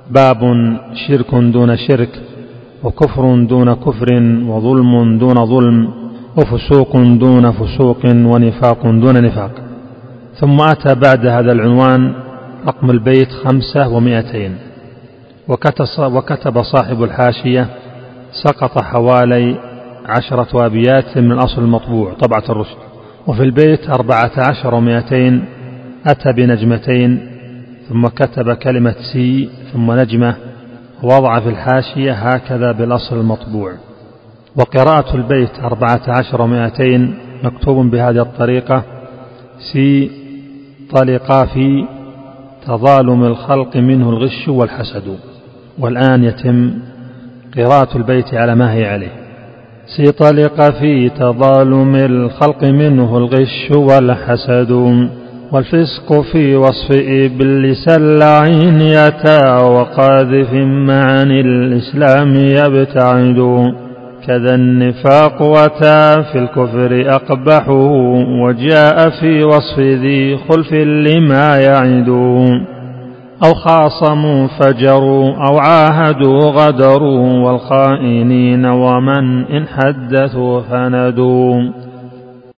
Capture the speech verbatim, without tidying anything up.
باب شرك دون شرك، وكفر دون كفر، وظلم دون ظلم، وفسوق دون فسوق، ونفاق دون نفاق. ثم أتى بعد هذا العنوان رقم البيت خمسة ومائتين. وكتب صاحب الحاشية: سقط حوالي عشرة أبيات من الأصل المطبوع طبعة الرشد. وفي البيت أربعة عشر ومائتين أتى بنجمتين، ثم كتب كلمة سي ثم نجمة، ووضع في الحاشية هكذا بالأصل المطبوع. وقراءة البيت أربعة عشر ومائتين مكتوب بهذه الطريقة: سي طلق في تظالم الخلق منه الغش والحسد. والآن يتم قراءة البيت على ما هي عليه: سي طلق في تظالم الخلق منه الغش والحسد، والفسق في وصف إبليس اللعين يتى، وقاذف معاني الإسلام يبتعد، كذا النفاق وتى في الكفر أقبحه، وجاء في وصف ذي خلف لما يعد، أو خاصموا فجروا أو عاهدوا غدروا، والخائنين ومن إن حدثوا فندوا.